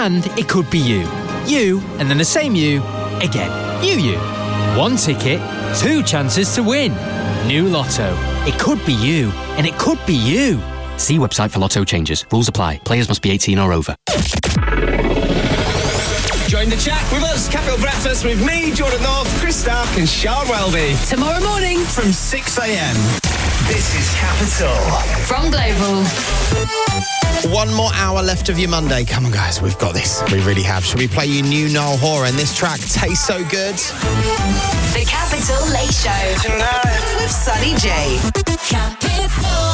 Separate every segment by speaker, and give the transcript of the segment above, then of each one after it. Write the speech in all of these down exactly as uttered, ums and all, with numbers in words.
Speaker 1: And it could be you. You, and then the same you, again. You, you. One ticket, two chances to win. New Lotto. It could be you, and it could be you. See website for Lotto changes. Rules apply. Players must be eighteen or over.
Speaker 2: Join the chat with us, Capital Breakfast, with me, Jordan North, Chris Stark and Sean Welby.
Speaker 3: Tomorrow morning
Speaker 2: from six a.m. This is Capital.
Speaker 3: From Global.
Speaker 4: One more hour left of your Monday. Come on, guys, we've got this. We really have. Shall we play you new Niall Horan? This track tastes so good.
Speaker 3: The Capital Late Show. Tonight. With Sunny J. Capital.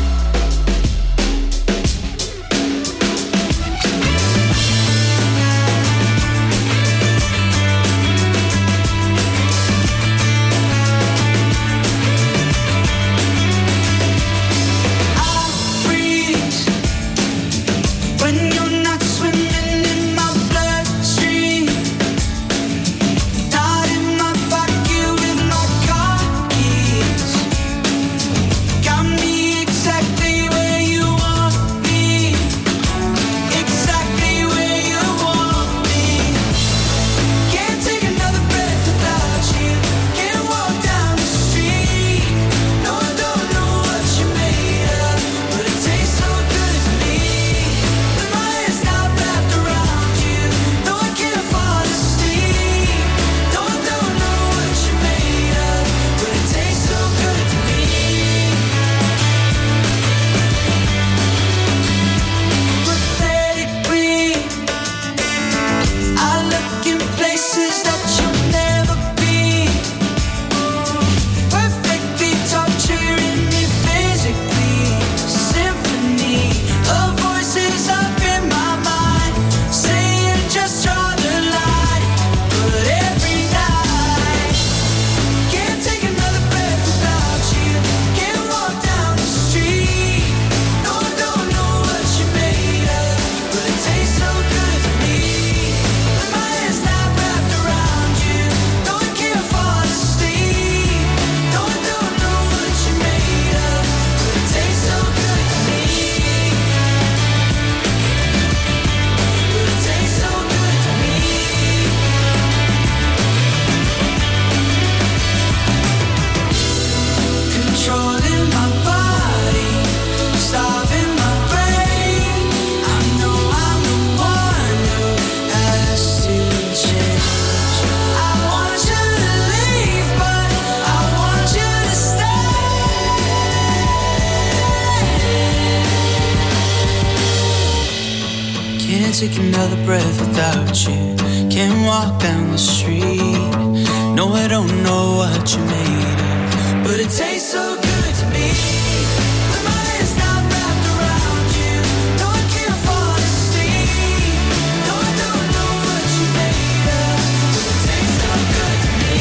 Speaker 5: Take another breath without you. Can't walk down the street. No, I don't know what you made of, but it tastes so good to me. With my hands now wrapped around you. No, I can't fall asleep. No, I don't know what you made of, but it tastes so good to me.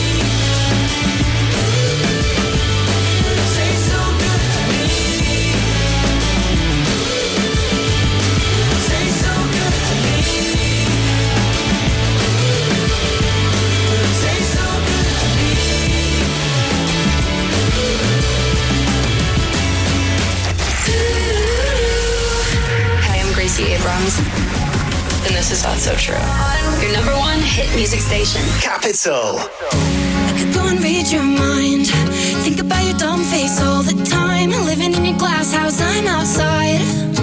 Speaker 5: But it tastes so good to me. It tastes so good to me. It tastes so good to me.
Speaker 6: Hey, I'm Gracie Abrams, and this is That's So True. Your number one hit music station.
Speaker 2: Capital.
Speaker 7: I could go and read your mind. Think about your dumb face all the time. Living in your glass house, I'm outside.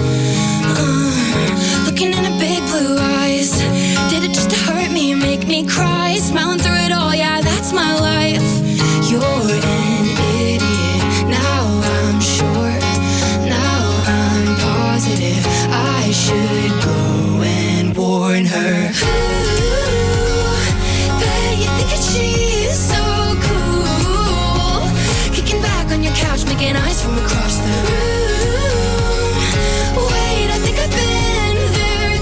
Speaker 7: Uh, looking in her big blue eyes. Did it just to hurt me and make me cry? Smiling through it all, yeah, that's my life. You're an idiot. Now I'm sure. Now I'm positive. I should go and warn her. Ooh, bet you think that she's so cool. Kicking back on your couch, making eyes from across the room. Wait, I think I've been there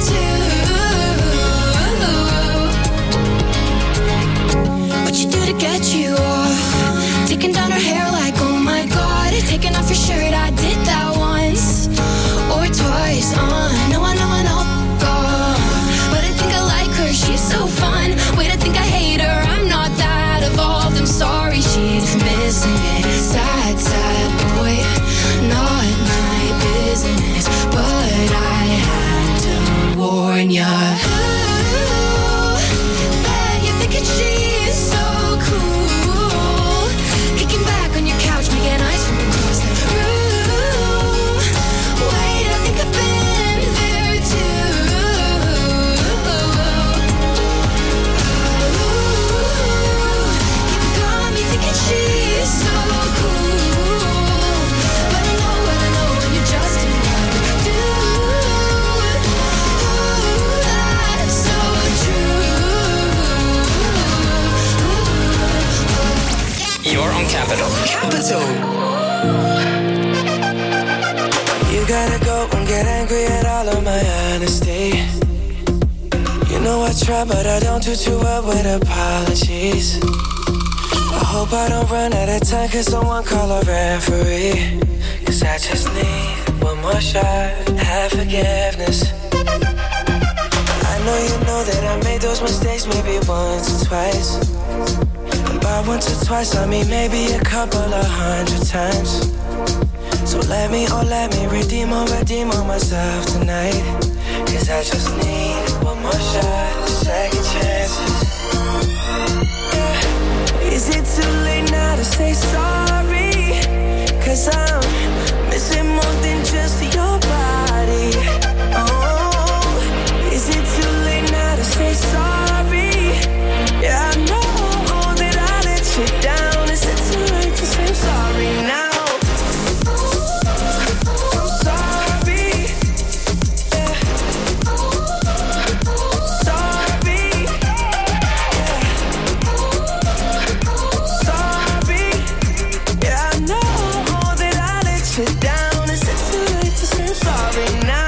Speaker 7: too. What you do to get you off? Taking are. Ooh, bet you're thinking she's so cool. Kicking back on your couch, making eyes from across the room. Wait, I think I've been there too. Ooh, you got me thinking she's so cool. But I know, but I know when you're just in love, dude. Ooh, that's so true.
Speaker 2: You're on Capital. Capital.
Speaker 5: You gotta go and get angry at all of my honesty. You know I try, but I don't do too well with apologies. I hope I don't run out of time, cause someone call a referee. Cause I just need one more shot, have forgiveness. I know you know that I made those mistakes maybe once or twice. And by once or twice I mean maybe a couple of hundred times. So let me, oh let me redeem or redeem on myself tonight. Cause I just need one more shot, second chances. Yeah. Is it too late now to say sorry? Cause I'm missing more than just your body. Oh, is it too late now to say sorry? Yeah, I know that I let you down. Is it too late to say I'm sorry now? I'm sorry. Yeah. Sorry. Yeah. Sorry. Yeah, I know that I let you down. Is it too late to say I'm sorry now?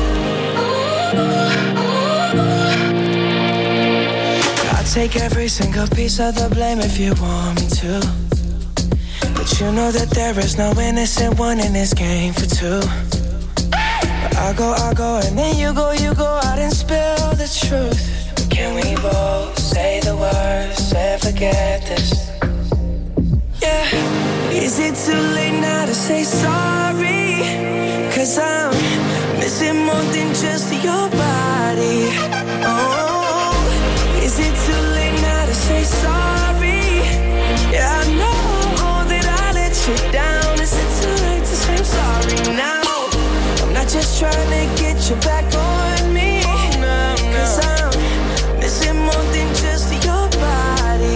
Speaker 5: I'll take every single piece of the blame if you want me to. But you know that there is no innocent one in this game for two. But I go, I go, and then you go, you go out and spill the truth. But can we both say the words and forget this? Yeah. Is it too late now to say sorry? Cause I'm missing more than just your body. Oh, is it too late now to say sorry? Yeah, I know that I let you down. Is it too late to say I'm sorry now? I'm not just trying to get you back on me. Cause I'm missing more than just your body.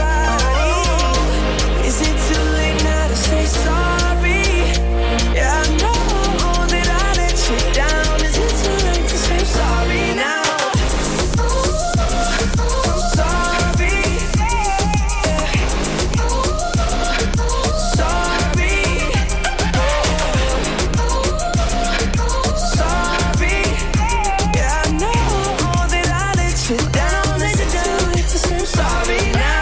Speaker 5: Oh, is it too late now to say sorry? Yeah, I know that I let you down. Is it too late to say I'm sorry now? I'm sorry. Yeah. Sorry. Sorry. Yeah, I know that I let you down. Is it too late to say I'm sorry now?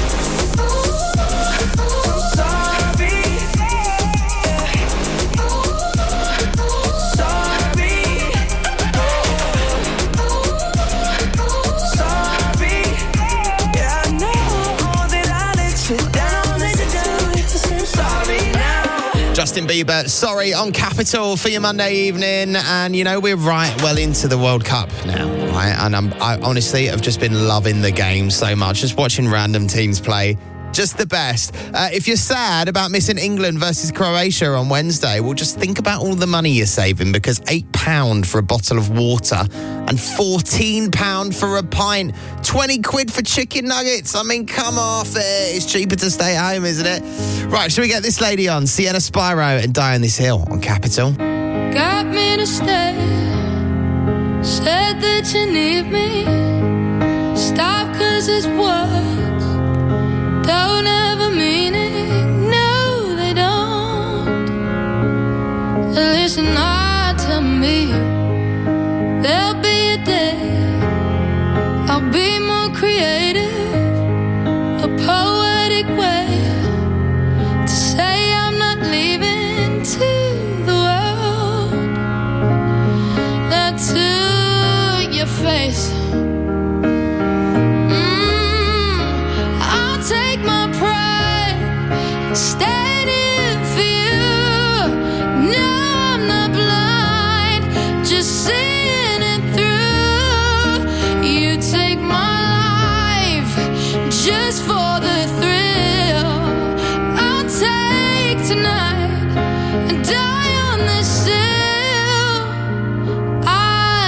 Speaker 5: I'm sorry. Yeah. Sorry. Sorry. Yeah, I know that I let you down. Is it too late to say I'm sorry now?
Speaker 4: Justin Bieber, Sorry, on Capital for your Monday evening. And, you know, we're right well into the World Cup now, right? And I'm, I honestly have just been loving the game so much. Just watching random teams play. Just the best. Uh, if you're sad about missing England versus Croatia on Wednesday, well, just think about all the money you're saving, because eight pounds for a bottle of water and fourteen pounds for a pint, twenty quid for chicken nuggets. I mean, come off it. It's cheaper to stay home, isn't it? Right, shall we get this lady on? Sienna Spyro and Die on This Hill on Capital.
Speaker 7: Got me to stay. Said that you need me. Stop, cause it's words don't ever mean it. No, they don't. Listen hard to me. There'll be a day I'll be more creative, a poetic way to say I'm not leaving to the world. Not to your face. Standing for you. No, I'm not blind, just seeing it through. my life just for the thrill. I'll take tonight and die on this hill. I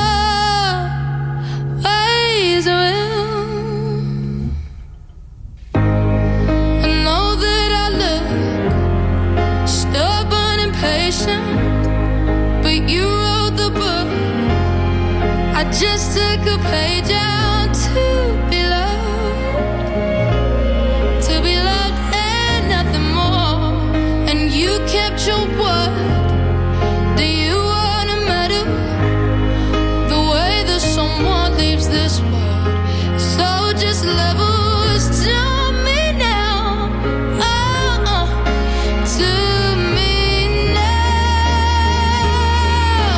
Speaker 7: always will. I know that I look stubborn and patient, but you wrote the book. I just took a page out to be loved, to be loved and nothing more. And you kept your word. Do you wanna matter the way that someone leaves this world? So just levels to me now, oh, oh, to me now.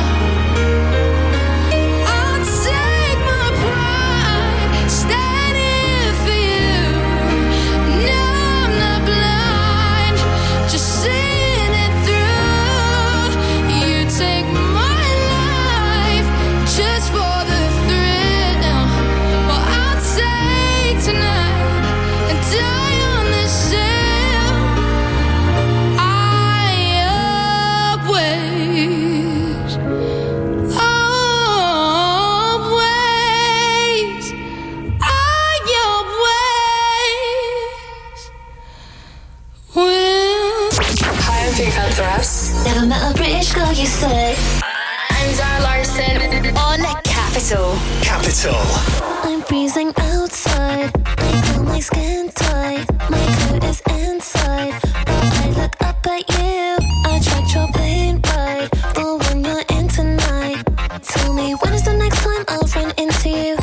Speaker 7: I'll take my pride, standing for you. No, I'm not blind, just seeing it through. You take my life just for the thrill. Well, I'll take tonight and die on this hill. I always, always, I always will.
Speaker 6: Hi, I'm Pink Panthers.
Speaker 3: Never met a British girl, you say.
Speaker 6: I'm Zara Larson.
Speaker 3: On Capital.
Speaker 2: Capital.
Speaker 3: I'm freezing outside. I feel my skin tight. My coat is inside. But I look up at you. I tracked your plane ride. But when you're in tonight, tell me when is the next time I'll run into you?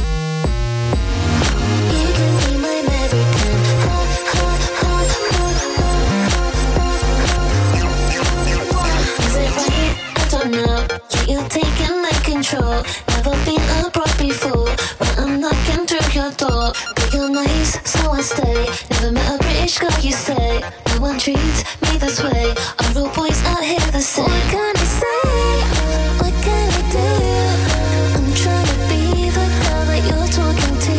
Speaker 3: You can be my American. Ha, ha, ha, ha, ha, ha. Is it right? I don't know. Yeah, you're taking my control. Never been abroad before, but I'm knocking through your door. But you're nice, so I stay. Never met a British girl, you say. No one treats me this way. Are all boys out here the same? What can I say? What can I do? I'm trying to be the girl that you're talking to.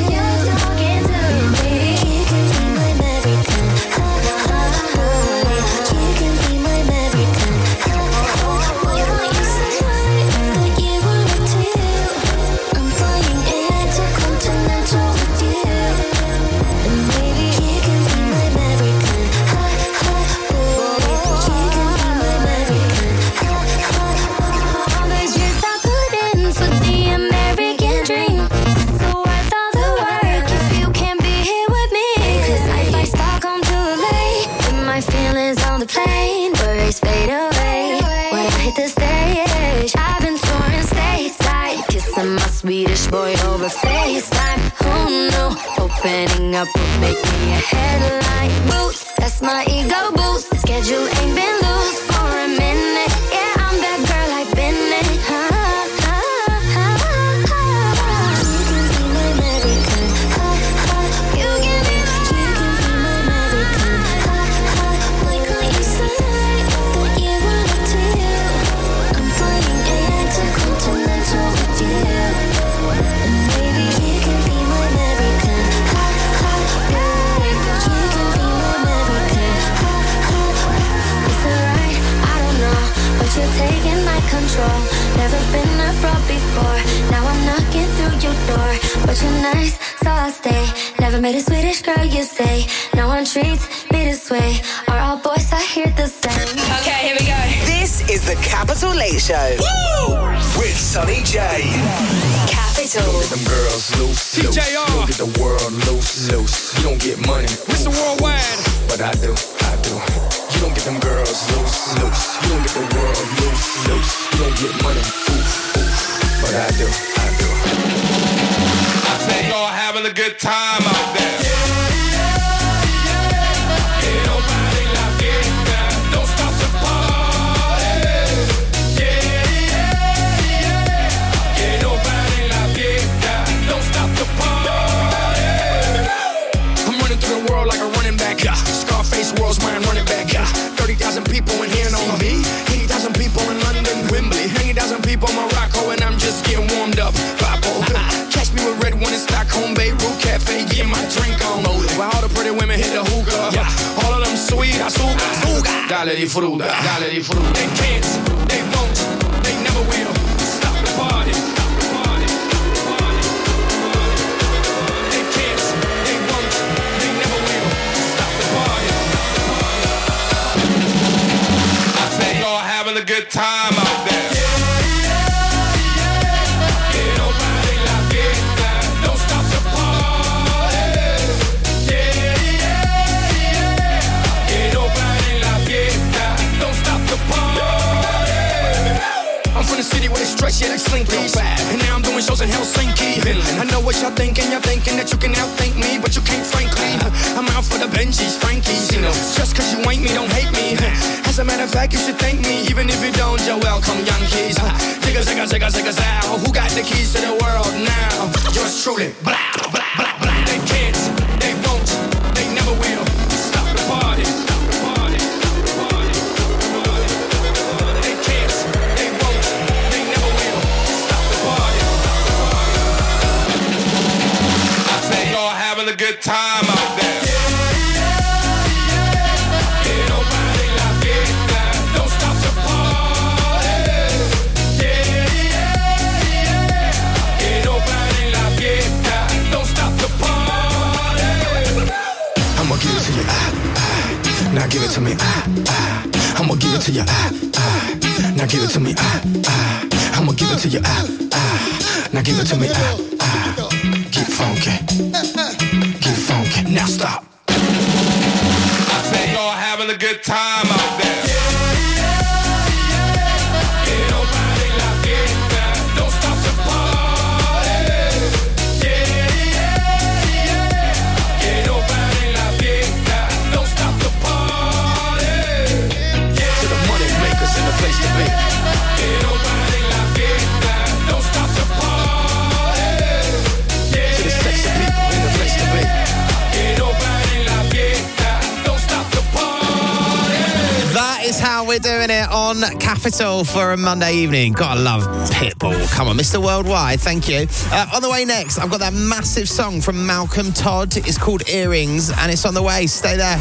Speaker 3: Maybe you can be my American. Ha, ha, ha. You can be my American. Ha, ha. Why can't you say that you wanna do? I'm flying intercontinental with you. And maybe you can be my American. Ha, ha, boy. You can be my American. Ha, ha. All the years I put in for the American dream. So worth all the work if you can't be here with me. 'Cause I fly Stockholm to L A. With my feelings on the plane, worries fade away. When I hit the stage, I've been touring stateside, kissing my Swedish boy over FaceTime. Oh no, opening up would make me a headline boost. That's my ego boost. Schedule ain't been loose for a minute. Yeah, I'm that girl I've been in. Ha, ha, ha, ha. You can be my American. Ha, ha. You can be my, you can be my American. Ha, ha. Why can't you say that you wanna do? I'm flying intercontinental with you. And maybe you can be my American. Ha, ha, boy. You can be my American. Ha, ha. Is it right? I don't know. But you're taking my control. Never been abroad before. Now I'm knocking through your door. But you're nice, so I'll stay. Never met a Swedish girl, you say. No one treats me this way. Are all boys I hear the same?
Speaker 6: Okay, here we go.
Speaker 2: This is the Capital Late Show. Woo! With Sonny J.
Speaker 6: Capital.
Speaker 8: Them girls loose,
Speaker 1: T J R.
Speaker 8: loose. You don't get the world loose, loose. You don't get money,
Speaker 1: Mister Worldwide.
Speaker 8: but I do, I do. You don't get them girls loose, loose. You don't get the world loose, loose. You don't get money, oof, oof. But I do, I do.
Speaker 9: I say y'all having a good time out there. Ain't nobody like it now. Don't stop the party. Yeah, yeah, yeah. Ain't nobody like it now. Don't stop the party.
Speaker 8: I'm running through the world like a running back. Scarface world's my running back. thirty thousand people in here know me. eighty thousand people in London, Wembley. eighty thousand people in Morocco, and I'm just getting warmed up. Papo. Catch me with red one in Stockholm.
Speaker 2: azúcar, azúcar. Dale disfruta, dale disfruta. They can't, they won't, they never will stop the party. Party, party, party. They can't, they won't, they never will stop the party. I say y'all having a good time out there.
Speaker 10: City where they stretch, yeah, like Slinky. And now I'm doing shows in Helsinki. I know what y'all thinking, y'all thinking that you can outthink me, but you can't, frankly. I'm out for the Benjis, Frankies, you know. Just cause you ain't me, don't hate me. As a matter of fact, you should thank me, even if you don't, you're welcome, Yankees. Zigga, zigga, zigga, zigga, zow. Who got the keys to the world now? Yours truly. Blah, blah, blah, blah.
Speaker 2: They can't, they won't, they never will stop the party.
Speaker 9: A good time out there.
Speaker 2: Don't stop the party. Yeah, yeah, yeah. Que no pare la fiesta. Don't stop the party.
Speaker 10: I'ma give it to you, ah, ah. Now give it to me, ah, ah. I'ma give it to you, ah, ah. Now give it to me, ah, ah. I'ma give it to you, ah, ah. Now give it to me, ah, ah. Get funky. Get funky. Now stop.
Speaker 9: I say y'all having a good time out there.
Speaker 2: Don't stop the party. Yeah, yeah, yeah. Que no pare la fiesta. Don't stop the party. Yeah.
Speaker 10: To the money makers in the place to be.
Speaker 2: Que no pare la fiesta. Don't stop the party. Yeah.
Speaker 10: To the sexy people in the place to be.
Speaker 2: Que no pare la fiesta. Don't stop the party.
Speaker 4: That is how we're doing it on Capital for a Monday evening. Gotta love Pitbull. Come on, Mister Worldwide, thank you. Uh, on the way next, I've got that massive song from Malcolm Todd. It's called Earrings, and it's on the way. Stay there.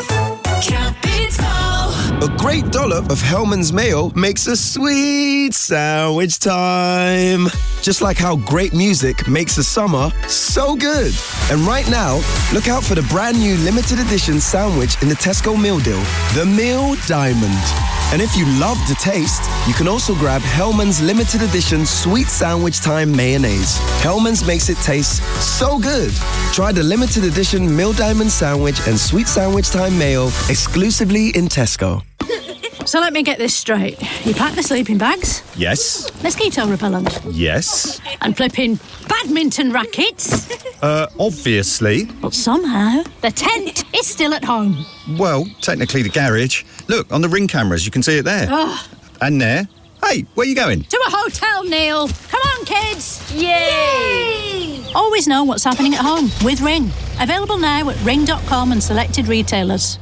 Speaker 11: A great dollop of Hellman's Mayo makes a sweet sandwich time. Just like how great music makes a summer so good. And right now, look out for the brand new limited edition sandwich in the Tesco meal deal, the Meal Diamond. And if you love the taste, you can also grab Hellman's limited edition sweet sandwich time mayonnaise. Hellman's makes it taste so good. Try the limited edition Meal Diamond sandwich and sweet sandwich time mayo exclusively in Tesco.
Speaker 12: So let me get this straight. You pack the sleeping bags,
Speaker 13: Yes.
Speaker 12: mosquito repellent,
Speaker 13: Yes.
Speaker 12: and flipping badminton rackets.
Speaker 13: Uh, obviously.
Speaker 12: But somehow, the tent is still at home.
Speaker 13: Well, technically the garage. Look, on the ring cameras, you can see it there.
Speaker 12: Oh,
Speaker 13: And there. Hey, where are you going?
Speaker 12: to a hotel, Neil. Come on, kids. Yay! Always know what's happening at home with Ring. Available now at ring dot com and selected retailers.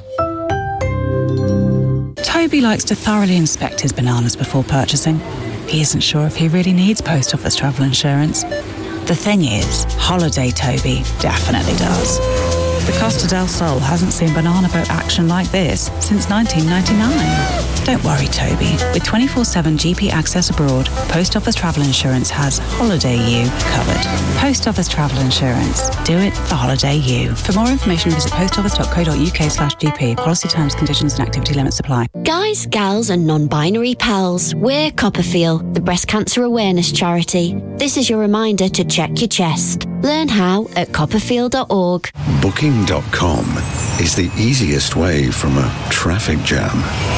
Speaker 14: Toby likes to thoroughly inspect his bananas before purchasing. He isn't sure if he really needs post office travel insurance. The thing is, Holiday Toby definitely does. The Costa del Sol hasn't seen banana boat action like this since nineteen ninety-nine. Don't worry, Toby. With twenty-four seven G P access abroad, Post Office Travel Insurance has Holiday U covered. Post Office Travel Insurance. Do it for Holiday U. For more information, visit postoffice.co.uk slash GP. Policy terms, conditions and activity limits apply.
Speaker 15: Guys, gals and non-binary pals, we're Copperfield, the breast cancer awareness charity. This is your reminder to check your chest. Learn how at copperfield dot org.
Speaker 16: Booking dot com is the easiest way from a traffic jam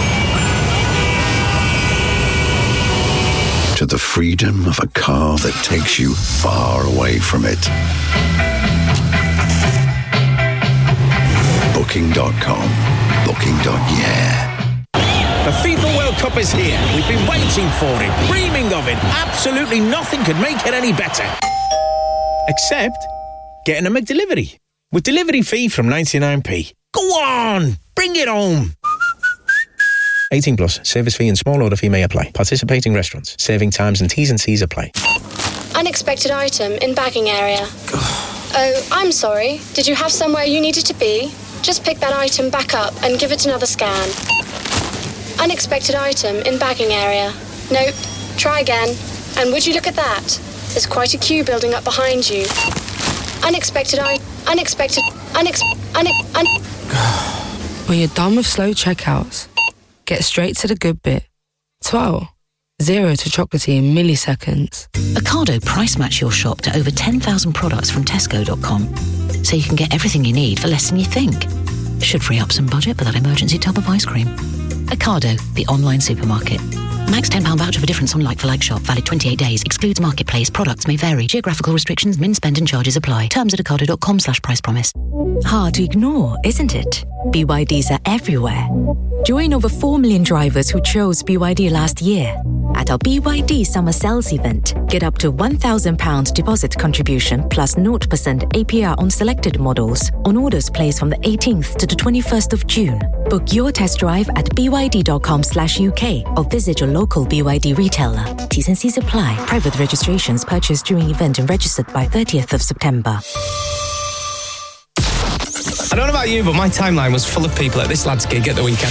Speaker 16: to the freedom of a car that takes you far away from it. Booking dot com. Booking. Yeah.
Speaker 17: The FIFA World Cup is here. We've been waiting for it, dreaming of it. Absolutely nothing could make it any better. Except getting a McDelivery. With delivery fee from ninety-nine p. Go on, bring it home. eighteen plus, service fee and small order fee may apply. Participating restaurants, serving times and T's and C's apply.
Speaker 18: Unexpected item in bagging area. Oh, I'm sorry. Did you have somewhere you needed to be? Just pick that item back up and give it another scan. Unexpected item in bagging area. Nope. Try again. And would you look at that? There's quite a queue building up behind you. Unexpected I... Unexpected... Unex... Une... Un...
Speaker 19: When you're done with slow checkouts, get straight to the good bit. twelve. Zero to chocolatey in milliseconds.
Speaker 20: Ocado price match your shop to over ten thousand products from Tesco dot com. So you can get everything you need for less than you think. Should free up some budget for that emergency tub of ice cream. Ocado, the online supermarket. Max ten pounds voucher for difference on like-for-like shop. Valid twenty-eight days. Excludes marketplace. Products may vary. Geographical restrictions, min spend and charges apply. Terms at ocado dot com slash price promise.
Speaker 21: Hard to ignore, isn't it? B Y Ds are everywhere. Join over four million drivers who chose B Y D last year. At our B Y D Summer Sales event, get up to one thousand pounds deposit contribution plus zero percent A P R on selected models on orders placed from the eighteenth to the twenty-first of June. Book your test drive at b y d dot com slash u k or visit your local B Y D retailer. T's and C's apply. Private registrations purchased during event and registered by thirtieth of September.
Speaker 22: I don't know about you, but my timeline was full of people at this lad's gig at the weekend.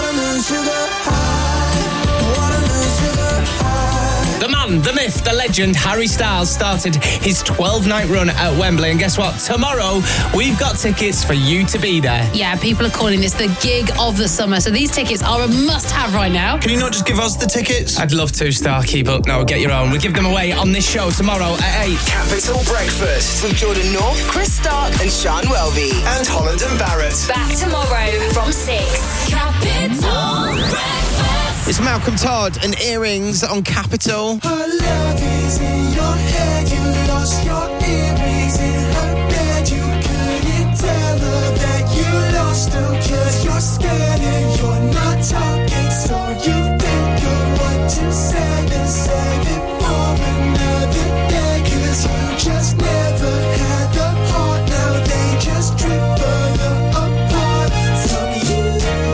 Speaker 22: The man, the myth, the legend, Harry Styles started his twelve-night run at Wembley. And guess what? Tomorrow, we've got tickets for you to be there.
Speaker 23: Yeah, people are calling this the gig of the summer. So these tickets are a must-have right now.
Speaker 22: Can you not just give us the tickets? I'd love to, Starkey, but no, get your own. We give them away on this show tomorrow at eight.
Speaker 24: Capital Breakfast with Jordan North, Chris Stark and Sean Welby. And Holland and Barrett.
Speaker 25: Back tomorrow from six. Capital Breakfast.
Speaker 4: It's Malcolm Todd and Earrings on Capital.
Speaker 9: Her love is in your head, you lost your earrings in her bed. You couldn't tell her that you lost them, cause you're scared and you're not talking. So you think of what to say and save it for another day. Cause you just never had the heart, now they just drip further apart from you.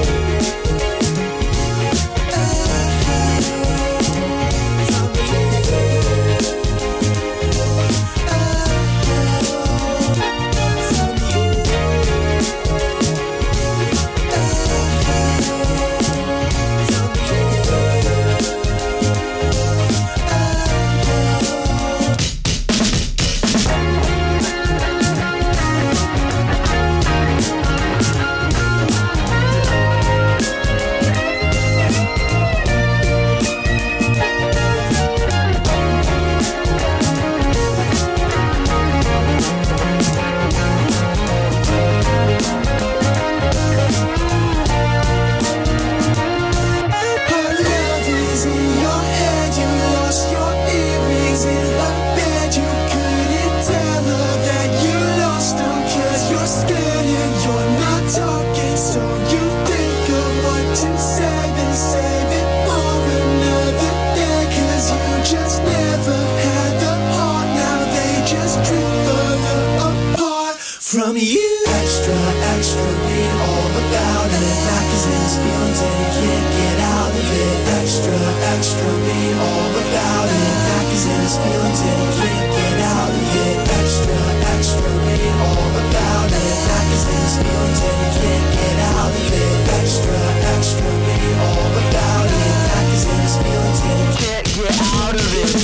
Speaker 9: From you, extra, extra, read all about it. Magazines, feelings, and you can't get out of it. Extra, extra, read all about it. Magazines, feelings, and you can't get out of it. Extra, extra, read all about it. Magazines, feelings, and you can't get out of it. Extra, extra, read all about it. Magazines, feelings, and you can't get out of it.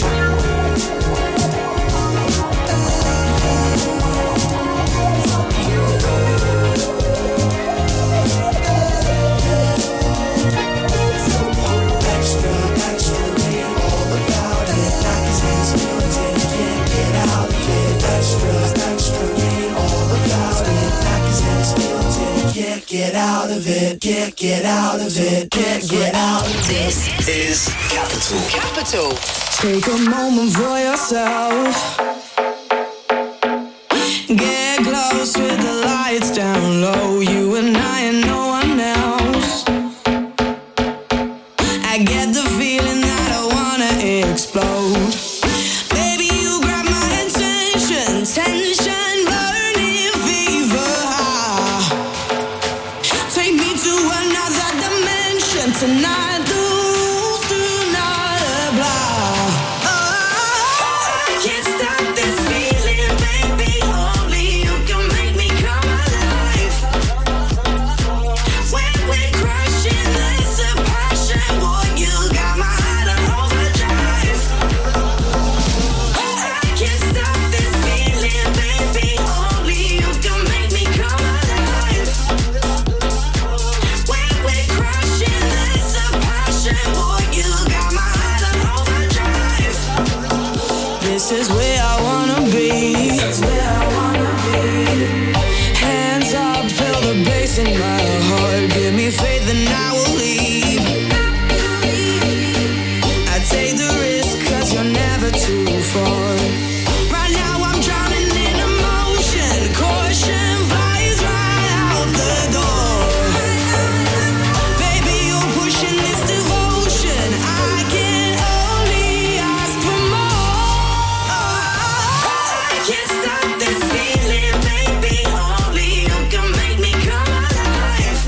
Speaker 9: Get out of it, get, get out of it, get, get out of it.
Speaker 24: This is Capital. Capital.
Speaker 5: Take a moment for yourself. Get close with the lights down low. You and I and no one else. I get the feeling that I wanna explode. Baby, you grab my attention, tension, burning fever high. Take me to another dimension tonight. The rules do not apply. Oh, I can't stop this feeling, baby. Only you can make me come alive. stop this feeling, baby. Only you can make me come alive.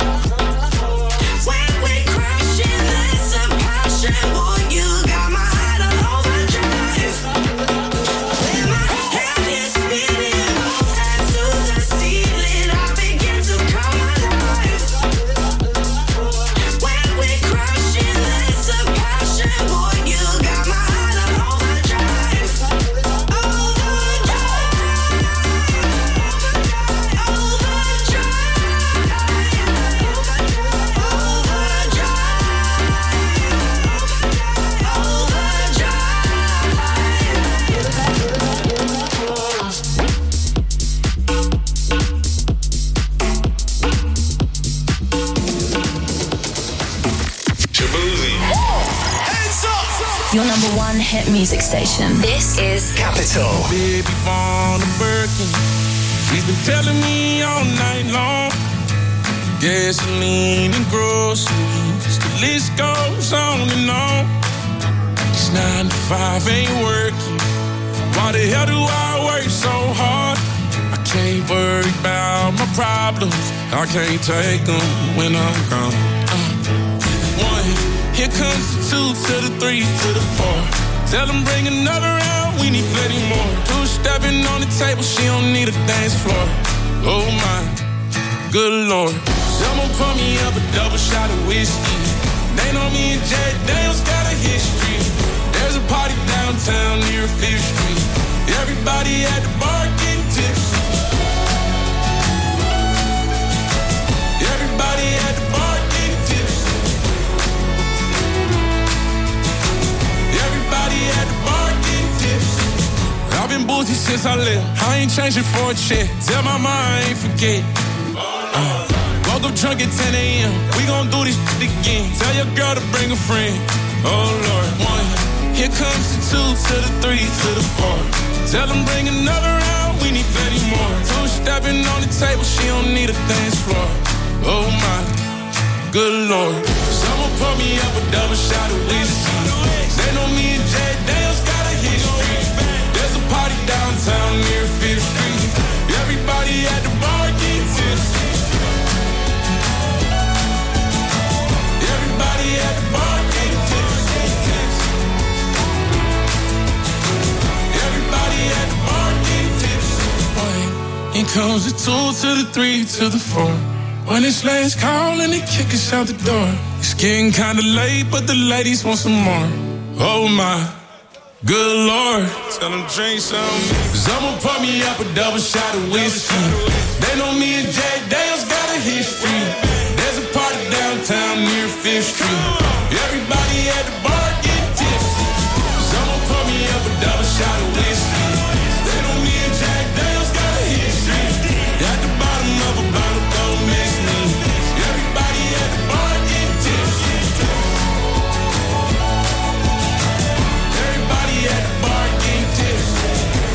Speaker 5: When we crashing, there's a passion. Boy, you got my heart on overdrive. When my head is spinning, both hands to the ceiling, I begin to come alive. When we crashing, there's a passion. Boy, you got my heart on overdrive.
Speaker 25: Your number one hit music station. This is
Speaker 24: Capital.
Speaker 9: Baby born a Birkin. She's been telling me all night long. Gasoline and groceries. The list goes on and on. It's nine to five ain't working. Why the hell do I work so hard? I can't worry about my problems. I can't take them when I'm gone. Uh, one, here comes the two to the three to the four. Tell them bring another round, we need plenty more. Two stepping on the table, she don't need a dance floor. Oh my, good lord. Someone pour me up a double shot of whiskey. They know me and Jack Daniels got a history. There's a party downtown near Fifth Street. Everybody at the bar getting tipsy. Everybody at the bar getting tipsy. Everybody at the bar getting tipsy. I've been boozy since I left. I ain't changing for a check. Tell my mom I ain't forget. Uh, woke up drunk at ten a.m. We gon' do this shit again. Tell your girl to bring a friend. Oh Lord, one. Here comes the two to the three to the four. Tell them bring another round, we need plenty more. Two stepping on the table, she don't need a dance floor. Oh my, good lord. Someone pour me up a double shot of whiskey. They know me and Jack Daniels got a history. There's a party downtown near Fifth Street. Everybody at the bar get tipsy. Everybody at the bar get tipsy. Everybody at the bar get tipsy. Here comes the two to the three to the four. When it's last call and they kick us out the door. It's getting kinda late, but the ladies want some more. Oh my, good lord. Tell them drink some. Someone pour me up a double shot of whiskey. They know me and Jack Daniels got a history. There's a party downtown near Fifth Street. Everybody at the bar get tipsy. Someone pour me up a double shot of whiskey. They know me and Jack Daniels got a history. At the bottom of a bottle, don't miss me. Everybody at the bar get tipsy. Everybody at the bar get tipsy.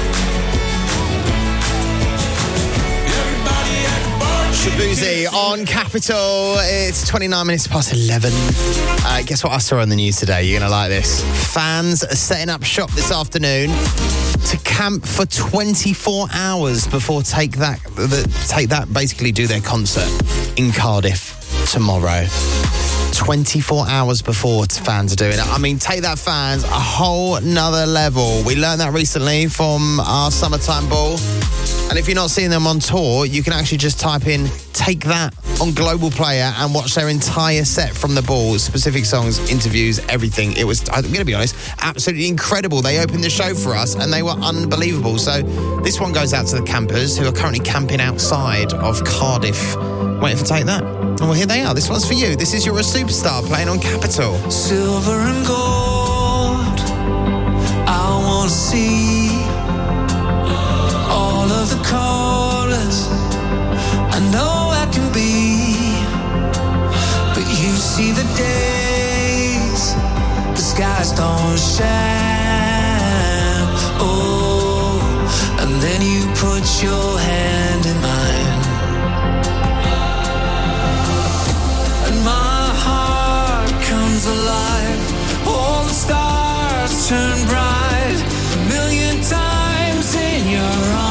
Speaker 9: Everybody at the bar get
Speaker 4: Shabuzi on Capital. It's twenty-nine minutes past eleven. Uh, guess what I saw on the news today? You're going to like this. Fans are setting up shop this afternoon to camp for twenty-four hours before Take That, the, Take That basically do their concert in Cardiff tomorrow. twenty-four hours before fans are doing it. I mean, Take That fans, a whole nother level. We learned that recently from our summertime ball. And if you're not seeing them on tour, you can actually just type in Take That on Global Player and watch their entire set from the ball, specific songs, interviews, everything. It was, I'm going to be honest, absolutely incredible. They opened the show for us and they were unbelievable. So this one goes out to the campers who are currently camping outside of Cardiff, waiting for Take That. And well, here they are. This one's for you. This is You're a Superstar playing on Capital.
Speaker 5: Silver and gold, I want to see all of the colors I know I can be, but you see the days the skies don't shine. Oh, and then you put your hand in mine, and my heart comes alive. All the stars turn bright a million times in your eyes.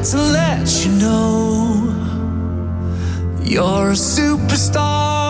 Speaker 1: to let you know you're a superstar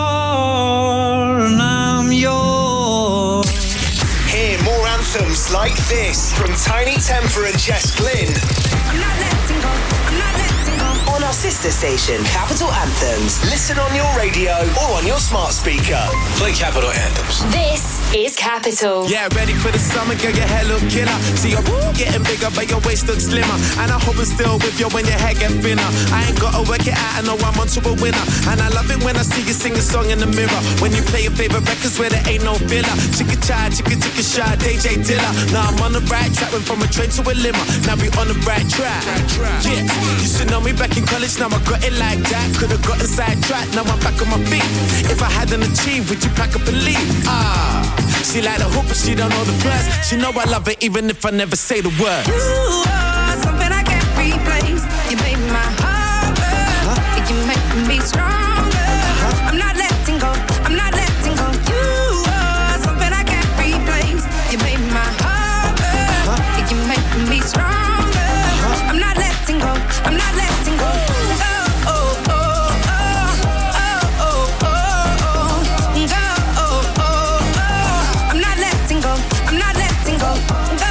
Speaker 1: and I'm yours.
Speaker 24: Hear more anthems like this from Tiny Temper and Jess Glynn. I'm not letting go, I'm not letting go. On our sister station, Capital Anthems. Listen on your radio or on your smart speaker.
Speaker 2: Play Capital Anthems.
Speaker 25: This is Capital.
Speaker 2: Yeah, ready for the summer, girl, your hair look killer. See your woo getting bigger, but your waist looks slimmer. And I hope I'm still with you when your hair get thinner. I ain't gotta work it out, I know I'm onto a winner. And I love it when I see you sing a song in the mirror. When you play your favorite records where there ain't no filler. Chicka chai, chicka chicka shy, D J Dilla. Now I'm on the right track, went from a train to a limo. Now we on the right track. Yeah, you should know me back in college, now I got it like that. Could've gotten sidetracked, now I'm back on my feet. If I hadn't achieved, would you pack up and leave? Ah, she like the hoop, but she don't know the words. She know I love it even if I never say the words.
Speaker 1: You are something I can't replace. You made my heart burn. Huh? You make me stronger. Uh-huh. I'm not letting go. I'm not letting go. You are something I can't replace. You made my heart burn. Huh? You make me stronger. Uh-huh. I'm not letting go. I'm not letting go. Oh, oh, oh, oh, oh, oh, oh, oh, oh, oh. I'm not letting go. I'm not letting go.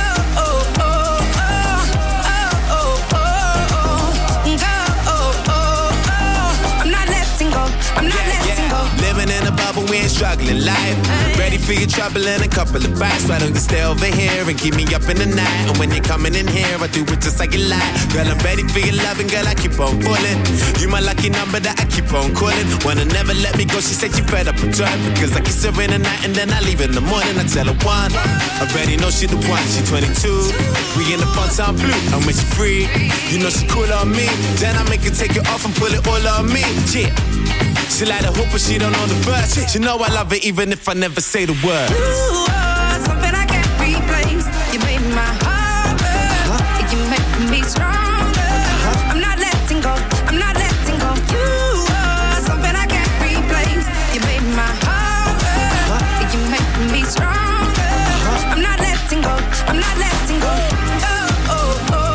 Speaker 2: Living in a bubble, we ain't struggling life. Ready for your trouble and a couple of bites. Why don't you stay over here and keep me up in the night? And when you're coming in here, I do it just like you like. Girl, I'm ready for your loving, girl, I keep on pulling. You my lucky number that I keep on calling. Wanna never let me go, she said she fed up with time. Because I kiss her in the night and then I leave in the morning. I tell her one, I already know she the one, she twenty-two. We in the fun time blue, and when she free, you know she cool on me. Then I make her take it off and pull it all on me. Yeah. She like the hoop, but she don't know the words. She know I love it even if I never say the words.
Speaker 1: You are something I can't replace. You made my heart burn. Huh? You make me stronger. Huh? I'm not letting go. I'm not letting go. You are something I can't replace. You made my heart burn. Huh? You make me stronger. Huh? I'm not letting go. I'm not letting go. Oh, oh, oh.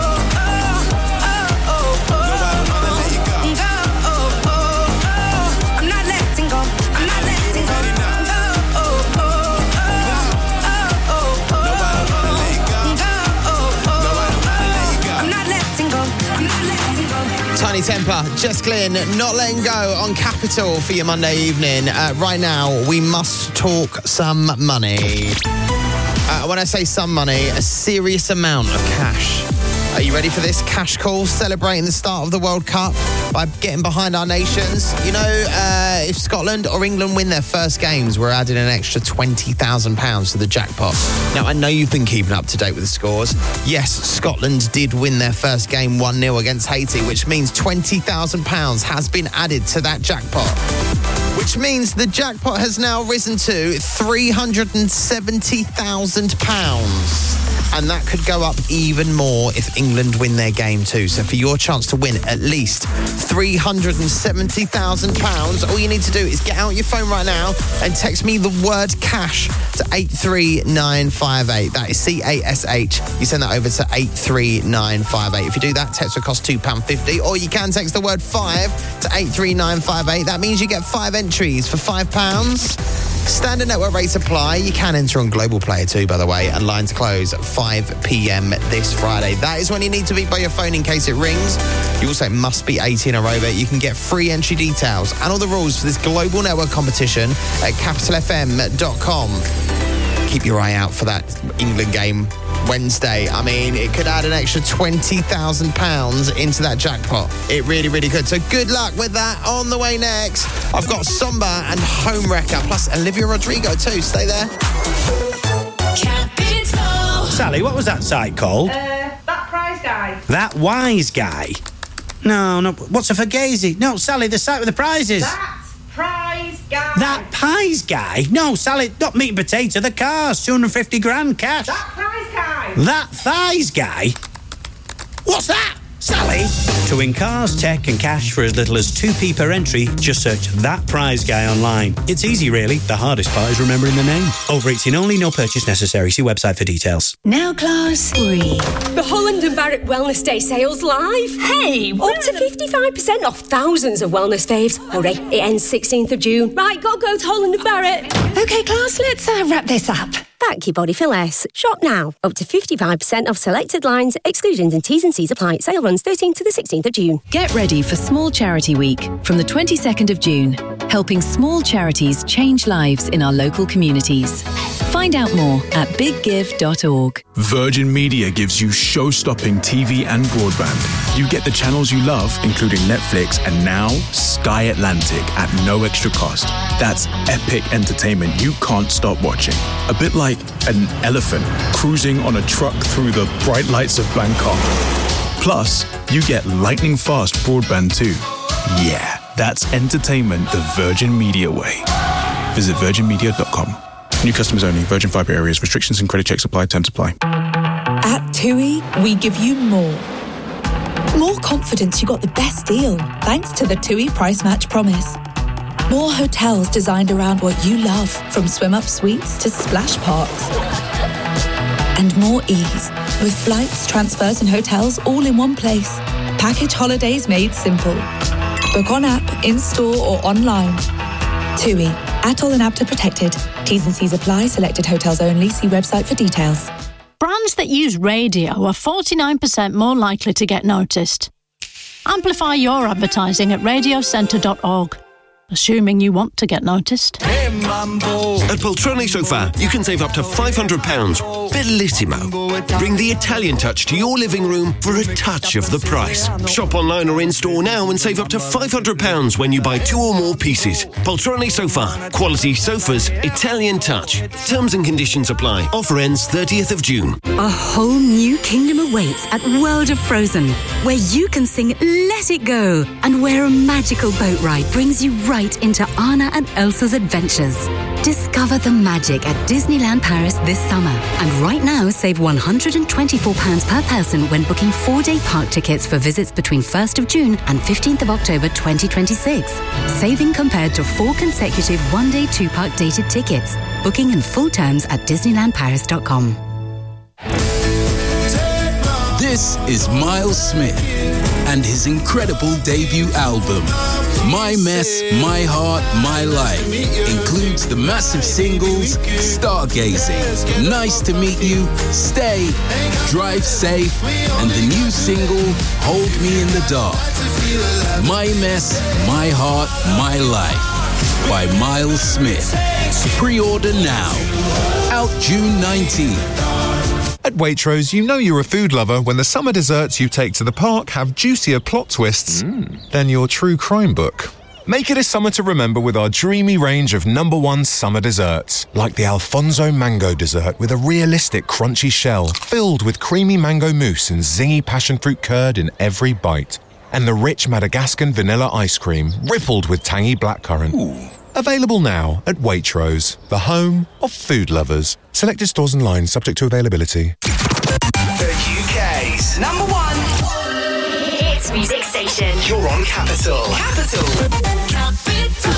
Speaker 4: Tiny Temper, Jess Glynn, Not Letting Go on Capital for your Monday evening. Uh, right now, we must talk some money. Uh, when I say some money, a serious amount of cash. Are you ready for this cash call? Celebrating the start of the World Cup by getting behind our nations. You know, uh, if Scotland or England win their first games, we're adding an extra twenty thousand pounds to the jackpot. Now, I know you've been keeping up to date with the scores. Yes, Scotland did win their first game one nil against Haiti, which means twenty thousand pounds has been added to that jackpot. Which means the jackpot has now risen to three hundred seventy thousand pounds. And that could go up even more if England win their game too. So for your chance to win at least three hundred seventy thousand pounds, all you need to do is get out your phone right now and text me the word cash to eight three nine five eight. That is C A S H. You send that over to eight three nine five eight. If you do that, text will cost two pounds fifty. Or you can text the word five to eight three nine five eight. That means you get five entries for five pounds. Standard network rates apply. You can enter on Global Player too, by the way, and lines close at five p.m. this Friday. That is when you need to be by your phone in case it rings. You also must be eighteen or over. You can get free entry details and all the rules for this global network competition at capital f m dot com. Keep your eye out for that England game Wednesday. I mean, it could add an extra twenty thousand pounds into that jackpot. It really, really could. So good luck with that. On the way next, I've got Somba and Homewrecker, plus Olivia Rodrigo too. Stay there.
Speaker 23: Capital.
Speaker 17: Sally, what was that site called?
Speaker 3: Uh, that prize guy.
Speaker 17: That Wise Guy? No, no. What's a Fugazi? No, Sally, the site with the prizes.
Speaker 3: That prize guy.
Speaker 17: That Pies Guy? No, Sally, not meat and potato, the cars. two hundred fifty grand cash.
Speaker 3: That prize guy.
Speaker 17: That Thighs Guy? What's that, Sally?
Speaker 6: To win cars, tech and cash for as little as two p per entry, just search That Prize Guy online. It's easy, really. The hardest part is remembering the name. Over eighteen only, no purchase necessary. See website for details.
Speaker 7: Now, class, breathe.
Speaker 8: The Holland and Barrett Wellness Day sales live. Hey, up to fifty-five percent off thousands of wellness faves. Hurry, it ends sixteenth of June. Right, gotta go to Holland and Barrett.
Speaker 7: OK, class, let's uh, wrap this up.
Speaker 8: Thank you, Body for Less. Shop now. Up to fifty-five percent off selected lines. Exclusions and T's and C's apply. Sale runs thirteenth to the sixteenth of June.
Speaker 10: Get ready for Small Charity Week from the twenty-second of June, helping small charities change lives in our local communities. Find out more at big give dot org.
Speaker 11: Virgin Media gives you show-stopping T V and broadband. You get the channels you love, including Netflix and now Sky Atlantic at no extra cost. That's epic entertainment you can't stop watching. A bit like an elephant cruising on a truck through the bright lights of Bangkok. Plus, you get lightning fast broadband too. Yeah, that's entertainment the Virgin Media way. Visit virgin media dot com. New customers only. Virgin Fibre areas. Restrictions and credit checks apply. Terms apply.
Speaker 26: At TUI, we give you more. More confidence you got the best deal, thanks to the TUI Price Match Promise. More hotels designed around what you love, from swim-up suites to splash parks. And more ease, with flights, transfers and hotels all in one place. Package holidays made simple. Book on app, in-store or online. TUI. Atoll and A B T A protected. T's and C's apply. Selected hotels only. See website for details.
Speaker 12: Brands that use radio are forty-nine percent more likely to get noticed. Amplify your advertising at radio centre dot org. Assuming you want to get noticed.
Speaker 27: At Poltrone Sofa, you can save up to five hundred pounds. Bellissimo. Bring the Italian touch to your living room for a touch of the price. Shop online or in-store now and save up to five hundred pounds when you buy two or more pieces. Poltrone Sofa. Quality sofas, Italian touch. Terms and conditions apply. Offer ends thirtieth of June.
Speaker 28: A whole new kingdom awaits at World of Frozen, where you can sing Let It Go, and where a magical boat ride brings you right into Anna and Elsa's adventures. Discover the magic at Disneyland Paris this summer. And right now, save one hundred twenty-four pounds per person when booking four-day park tickets for visits between first of June and fifteenth of October twenty twenty-six. Saving compared to four consecutive one-day two-park dated tickets. Booking and full terms at disneyland paris dot com.
Speaker 29: This is Miles Smith and his incredible debut album, My Mess, My Heart, My Life. Includes the massive singles, Stargazing, Nice to Meet You, Stay, Drive Safe, and the new single, Hold Me in the Dark. My Mess, My Heart, My Life by Miles Smith. Pre-order now. Out June nineteenth.
Speaker 30: At Waitrose, you know you're a food lover when the summer desserts you take to the park have juicier plot twists mm. than your true crime book. Make it a summer to remember with our dreamy range of number one summer desserts, like the Alfonso mango dessert with a realistic crunchy shell filled with creamy mango mousse and zingy passion fruit curd in every bite, and the rich Madagascan vanilla ice cream rippled with tangy blackcurrant. Ooh. Available now at Waitrose, the home of food lovers. Selected stores and lines subject to availability.
Speaker 24: The U K's number one
Speaker 25: hits music station.
Speaker 24: You're on Capital. Capital.
Speaker 25: Capital.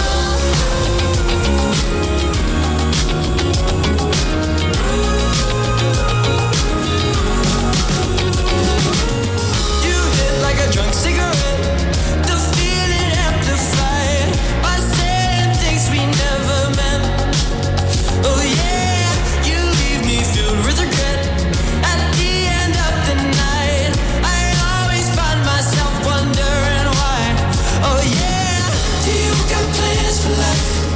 Speaker 9: Plans for life.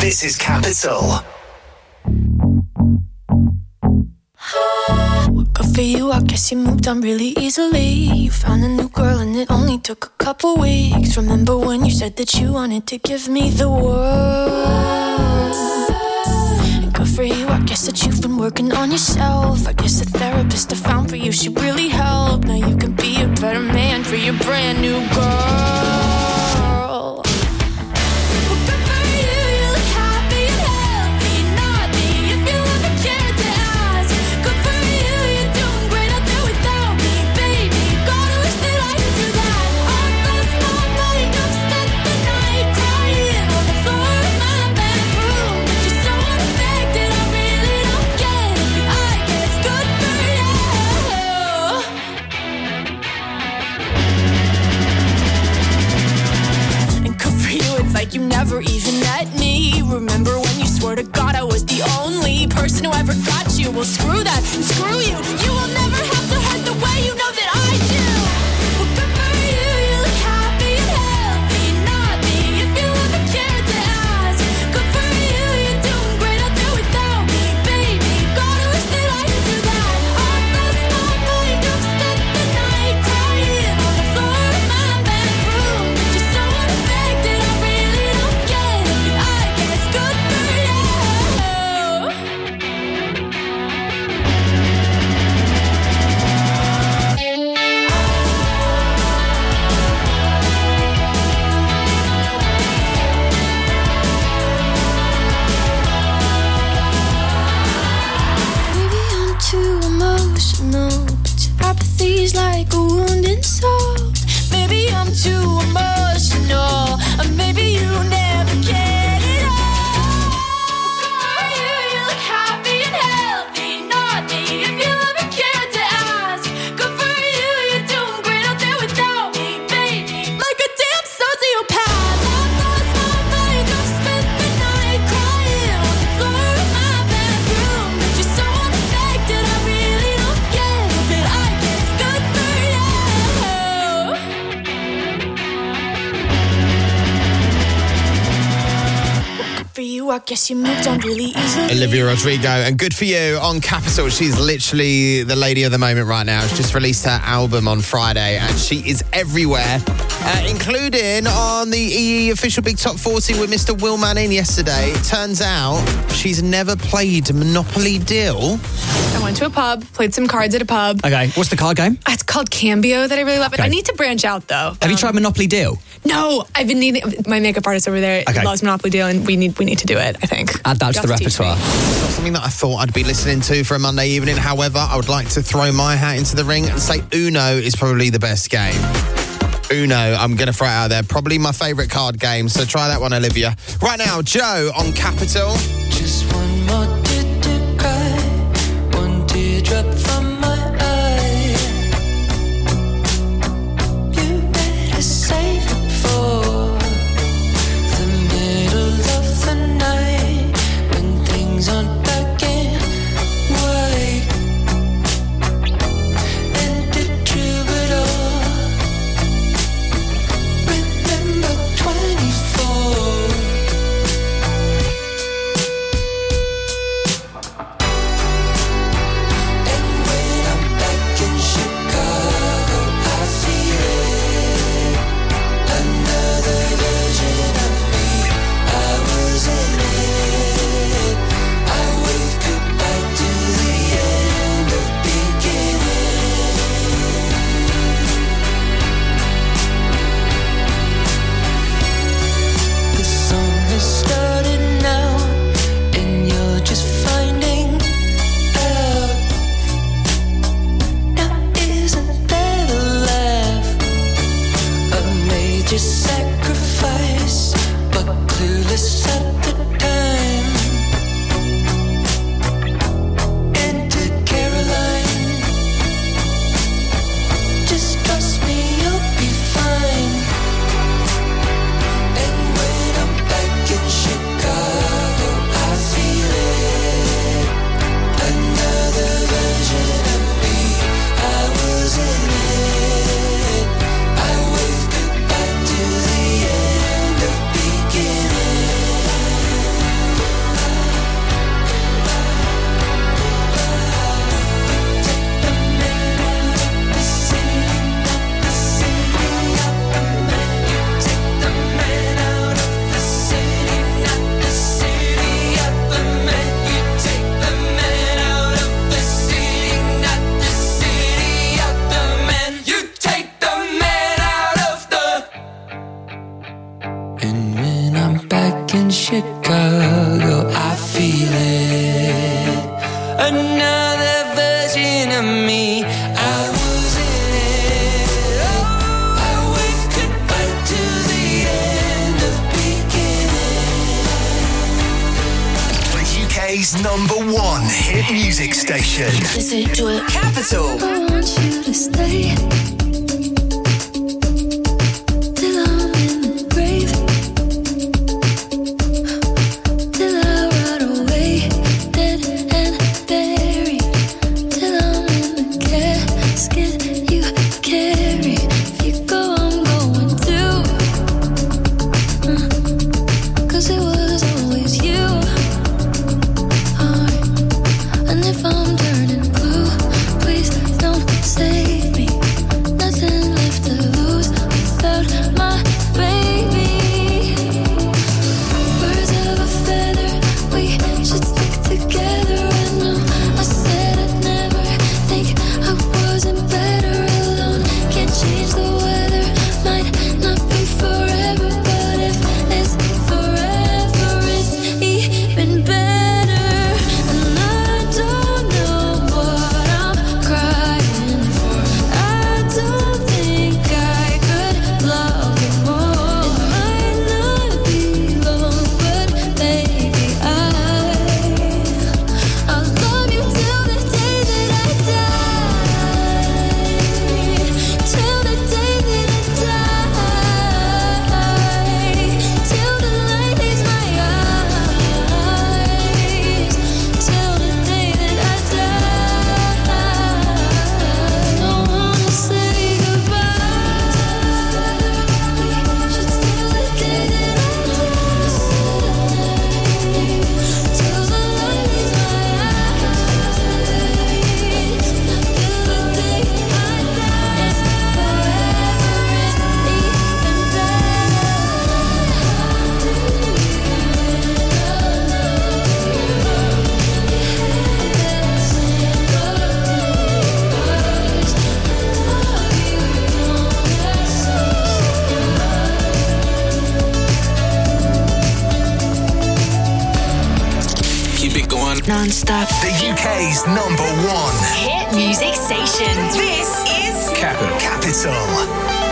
Speaker 24: This is Capital.
Speaker 5: Good for you, I guess you moved on really easily. You found a new girl and it only took a couple weeks. Remember when you said that you wanted to give me the world? And good for you, I guess that you've been working on yourself. I guess the therapist I found for you should really help. Now you can be a better man for your brand new girl. Like you never even met me. Remember when you swore to God I was the only person who ever got you? Well, screw that and screw you. You will never have to hurt the way you know that I do. Well, good for you, you look happy and healthy. Not me, if you ever cared to ask. Good for you, you're doing great out there without me, baby. God, I wish that I could do that. I lost my mind, I've spent the night crying on the floor of my bedroom. Just so unaffected, I really don't get it, but I guess good for you. Maybe I'm too emotional, but your apathy's like a wounded soul. Maybe I'm too emotional, or maybe you never get it all. You, you look happy and healthy, not me, if you ever cared to ask. Good for you, you're doing great out there without me, baby. Like a damn sociopath. I've lost my mind, I've spent the night crying on the floor of my bedroom. You're so unaffected, I really don't get it, but I guess good for you. For you, I guess you moved on really easily.
Speaker 4: Olivia Rodrigo, and good for you on Capital. She's literally the lady of the moment right now. She's just released her album on Friday, and she is everywhere, uh, including on the E E official Big Top forty with Mister Will Manning yesterday. It turns out she's never played Monopoly Deal.
Speaker 13: I went to a pub, played some cards at a pub.
Speaker 14: Okay, what's the card game?
Speaker 13: It's called Cambio that I really love.
Speaker 14: Okay.
Speaker 13: I need to branch out though.
Speaker 14: Have you tried Monopoly Deal?
Speaker 13: No, I've been needing. My makeup artist over there
Speaker 14: Okay.
Speaker 13: loves Monopoly Deal, and we need we need to do it. I think.
Speaker 14: Add that to the
Speaker 13: Just teach
Speaker 14: repertoire.
Speaker 13: me.
Speaker 4: Something that I thought I'd be listening to for a Monday evening. However, I would like to throw my hat into the ring and say Uno is probably the best game. Uno, I'm going to throw it out there. Probably my favourite card game. So try that one, Olivia. Right now, Joe on Capital.
Speaker 9: Just one more tear to cry, one teardrop from my eye. You better save it for the middle of the night when things aren't black and white. And the troubadour, remember twenty-four. another version of me. I was in it. Oh, I waved goodbye to the end of beginning.
Speaker 24: The U K's number one hit music station.
Speaker 5: Listen to it.
Speaker 24: Capital.
Speaker 5: I want you to stay.
Speaker 24: Non-stop. The U K's number one
Speaker 25: hit music station. This is
Speaker 24: Capital. Capital.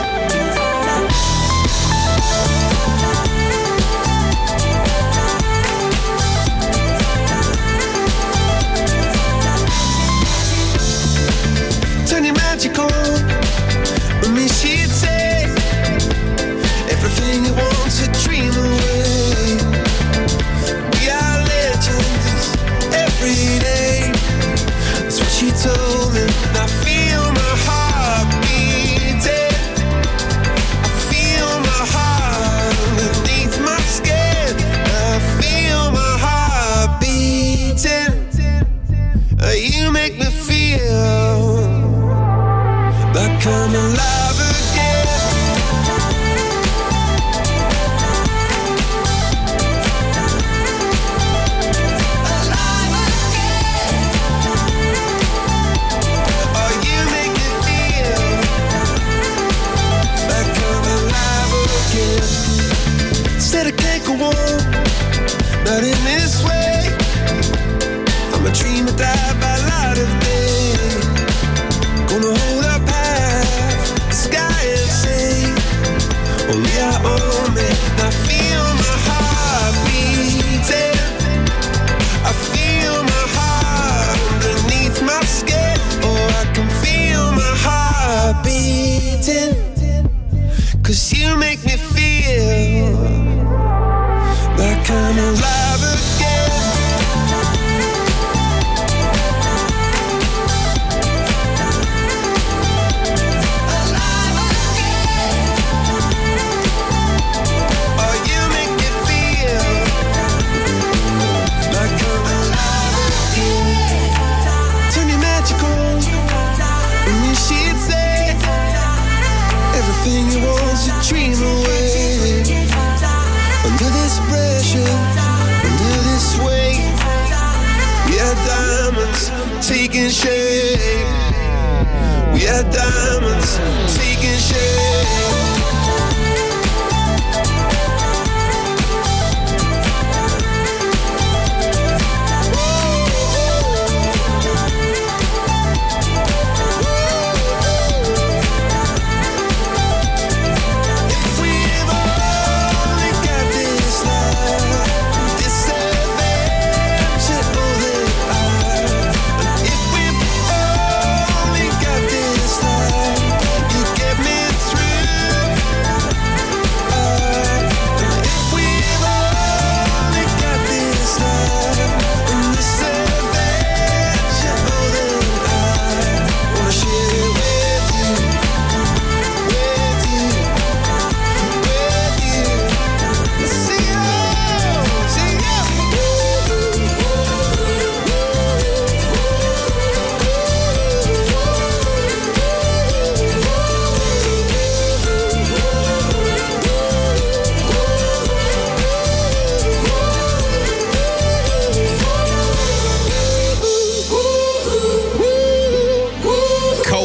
Speaker 9: Turn your magic on. With me she'd say everything you want to dream away. We are legends every day. That's what she told me. I feel my heart beating. I feel my heart underneath my skin. I feel my heart beating. You make me feel like I'm alive again. Alive again. Oh, you make me feel like I'm alive again. Said I can't go on, not in this way. I'm a dreamer, die by light of day. Gonna hold up half the sky and say, only I own me. I feel my heart beating. I feel my heart underneath my skin. Oh, I can feel my heart beating. Cause you make me feel like I'm alive again. Everything you want to dream away. Under this pressure, under this weight, we are diamonds taking shape. We are diamonds taking shape.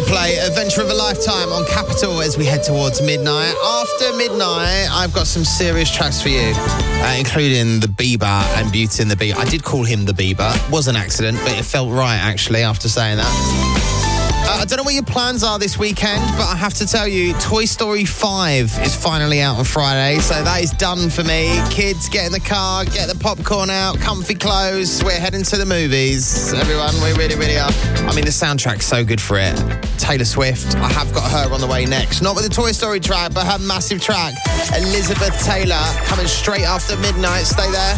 Speaker 4: Coldplay, Adventure of a Lifetime on Capital as we head towards midnight. After midnight, I've got some serious tracks for you, uh, including The Bieber and Beauty and the Beast. I did call him The Bieber. It was an accident, but it felt right, actually, after saying that. Uh, I don't know what your plans are this weekend, but I have to tell you, Toy Story five is finally out on Friday, so that is done for me. Kids, get in the car, get the popcorn out, comfy clothes. We're heading to the movies. Everyone, we really, really are. I mean, the soundtrack's so good for it. Taylor Swift, I have got her on the way next. Not with the Toy Story track, but her massive track. Elizabeth Taylor, coming straight after midnight. Stay there.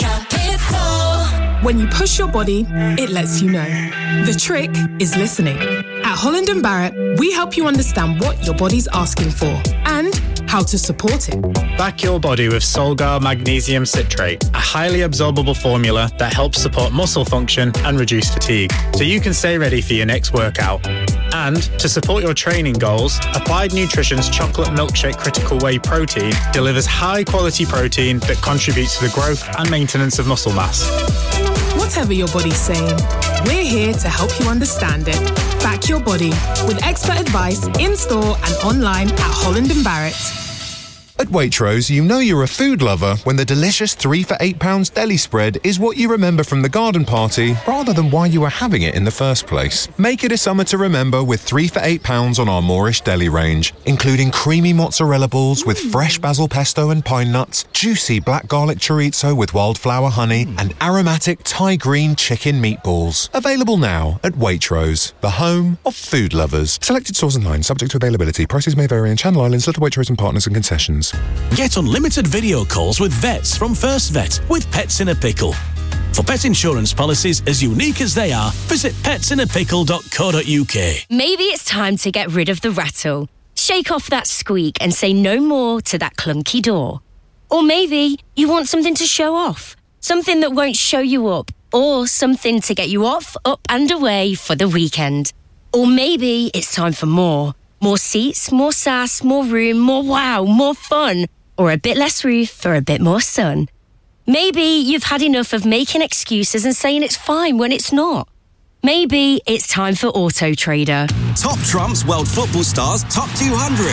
Speaker 1: When you push your body, it lets you know. The trick is listening. At Holland and Barrett, we help you understand what your body's asking for and how to support it.
Speaker 2: Back your body with Solgar Magnesium Citrate, a highly absorbable formula that helps support muscle function and reduce fatigue, so you can stay ready for your next workout. And to support your training goals, Applied Nutrition's Chocolate Milkshake Critical Whey Protein delivers high-quality protein that contributes to the growth and maintenance of muscle mass.
Speaker 1: Whatever your body's saying, we're here to help you understand it. Back your body with expert advice in-store and online at Holland and Barrett.
Speaker 30: At Waitrose, you know you're a food lover when the delicious three for eight pounds deli spread is what you remember from the garden party rather than why you were having it in the first place. Make it a summer to remember with three for eight pounds on our Moorish deli range, including creamy mozzarella balls with fresh basil pesto and pine nuts, juicy black garlic chorizo with wildflower honey, and aromatic Thai green chicken meatballs. Available now at Waitrose, the home of food lovers. Selected stores and lines subject to availability. Prices may vary in Channel Islands, Little Waitrose and partners and concessions.
Speaker 15: Get unlimited video calls with vets from First Vet with Pets in a Pickle. For pet insurance policies as unique as they are, visit pets in a pickle dot co dot uk.
Speaker 8: Maybe it's time to get rid of the rattle. Shake off that squeak and say no more to that clunky door. Or maybe you want something to show off. Something that won't show you up. Or something to get you off, up and away for the weekend. Or maybe it's time for more. More seats, more sass, more room, more wow, more fun. Or a bit less roof for a bit more sun. Maybe you've had enough of making excuses and saying it's fine when it's not. Maybe it's time for Auto Trader.
Speaker 16: Top Trumps World Football Stars Top two hundred.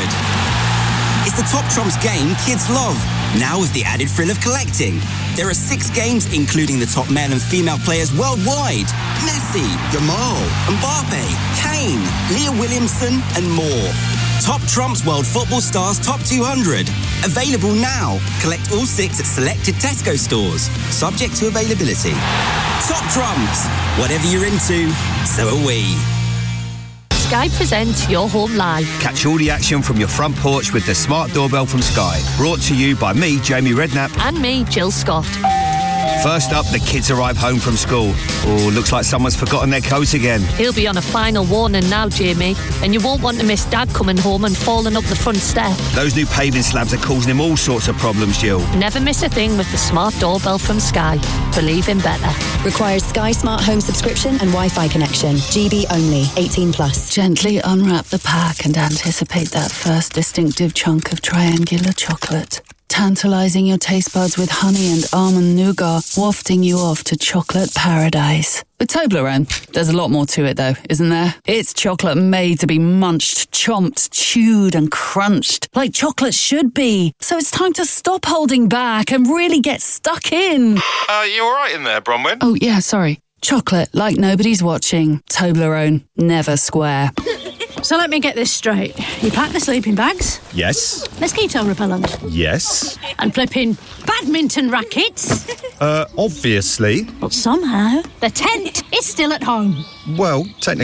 Speaker 16: It's the Top Trumps game kids love, now with the added thrill of collecting. There are six games, including the top male and female players worldwide. Messi, Jamal, Mbappe, Kane, Leah Williamson, and more. Top Trumps World Football Stars Top two hundred. Available now. Collect all six at selected Tesco stores. Subject to availability. Top Trumps. Whatever you're into, so are we.
Speaker 12: Sky presents Your Home Live.
Speaker 18: Catch all the action from your front porch with the smart doorbell from Sky. Brought to you by me, Jamie Redknapp.
Speaker 12: And me, Jill Scott.
Speaker 18: First up, the kids arrive home from school. Oh, looks like someone's forgotten their coat again.
Speaker 12: He'll be on a final warning now, Jamie, and you won't want to miss Dad coming home and falling up the front step.
Speaker 18: Those new paving slabs are causing him all sorts of problems, Jill.
Speaker 12: Never miss a thing with the smart doorbell from Sky. Believe in better.
Speaker 19: Requires Sky Smart Home subscription and Wi-Fi connection. G B only, eighteen plus.
Speaker 20: Gently unwrap the pack and anticipate that first distinctive chunk of triangular chocolate. Tantalizing your taste buds with honey and almond nougat, wafting you off to chocolate paradise. With Toblerone, there's a lot more to it though, isn't there? It's chocolate made to be munched, chomped, chewed and crunched, like chocolate should be. So it's time to stop holding back and really get stuck in.
Speaker 30: Uh, you alright in there, Bronwyn?
Speaker 20: Oh yeah, sorry. Chocolate like nobody's watching. Toblerone, never square.
Speaker 12: So let me get this straight. You pack the sleeping bags,
Speaker 30: Yes.
Speaker 12: mosquito repellent,
Speaker 30: Yes.
Speaker 12: and flipping badminton rackets.
Speaker 30: Uh, obviously.
Speaker 12: But somehow, the tent is still at home.
Speaker 30: Well, technically.